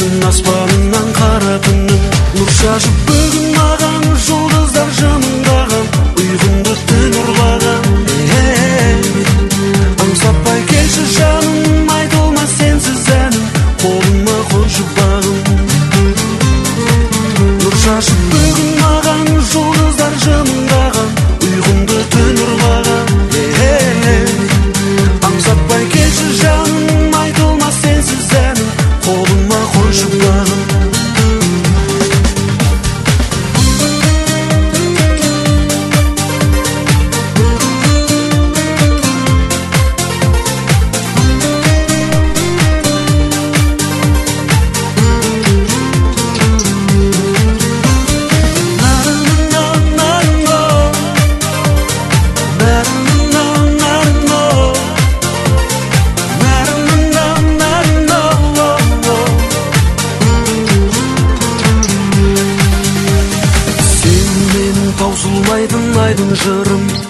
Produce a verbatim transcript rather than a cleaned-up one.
Бүгін аспанынан қара түннің нұр шашып, бүгін маған жұлдыздар жымыңдаған, ұйқымды түн ұрлаған. Аңсатпай келші жаным, айтылмас сенсіз әнім, қолыма қойшы бағым. Нұр шашып, бүгін маған жұлдыздар жымыңдаған, ұйқымды түн ұрлаған. Аңсатпай келші жаным, айтылмас сенсіз әнім, қолыма қойшы бағым. Таусылмайтын айдың жырым,